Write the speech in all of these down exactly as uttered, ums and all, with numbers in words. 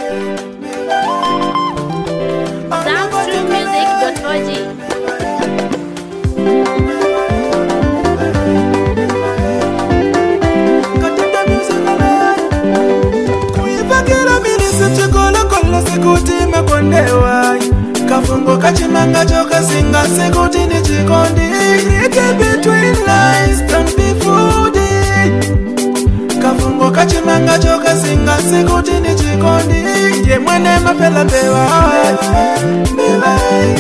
Kafungo kachimanga choka singa sekuti ni chikondi. Read between lines, don't be foodie. Kafungo kachimanga choka singa sekuti ni chikondi. Ye mwene mapela bewa bewa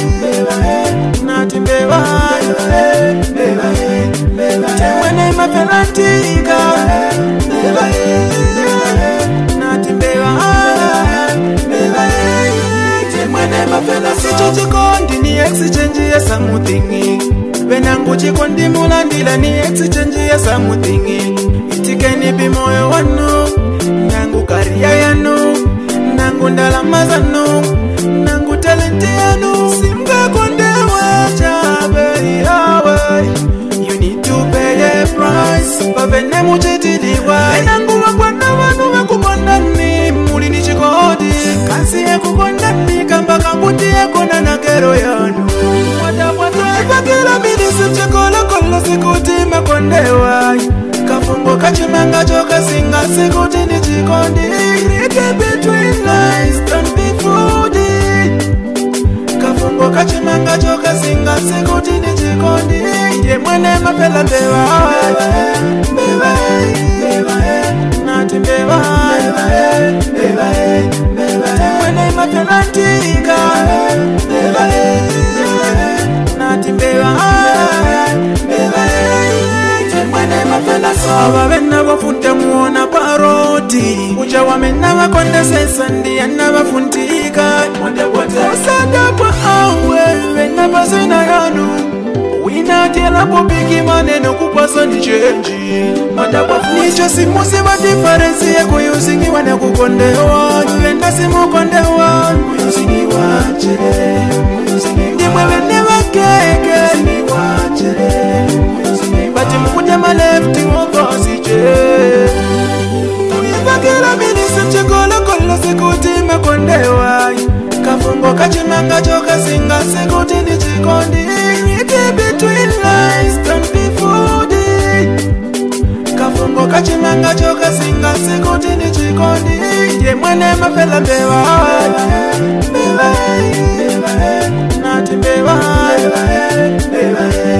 nati bewa bewa ye mwene mapela tika bewa nati bewa bewa Never fell asleep. Chikondi ni exchange ya something. Venangu chikondi mulandila ni exchange ya something. Itikeni bi moyo wanu, nangu karia yanu, nangu ndalama zanu, nangu talenti yanu. Simba kondewa chabe yawe. You need to pay a price. Pavene mujitiliwa. Nangu wakwana wanu wakukonda ni muli ni chikondi. Kasi ya kukonda ni kamba kambuti ya kona na kero yanu. Wada wada ipakila minisi mchikola kola sikuti mekondewa. Kafungo kachimanga choka singa sikuti ni chikondi. Read between lines, don't be foodie. Kafungo kachimanga choka singa sikuti ni chikondi. Ye mwene mapela bewa bewa bewa nati bewa bewa bewa mwene mapela tika bewa nati bewa bewa mwene mapela sawa wena wafunte muona paroti uja wamena wakonde sesa ndiya na wafuntika usada pa awe wena basina yanu Wina tela popiki maneno kupasa ni change. Madaba nicho simusi wa difference ya kuyusingi wana kukondewa. Yulenda simu kondewa Kuyusingi wache Ndimwe wene wakeke Kuyusingi wache Bati mkuja ma lefti wafasije Tuyivakila minisi mchikola kola sikuti mekondewa Kafungo kachimanga choka singa sikuti ni chikondi Read between lines, don't be foodie. Kafungo kachimanga choka singa sikuti ni chikondi. Ye mwene mapela bewa bewa bewa nati bewa bewa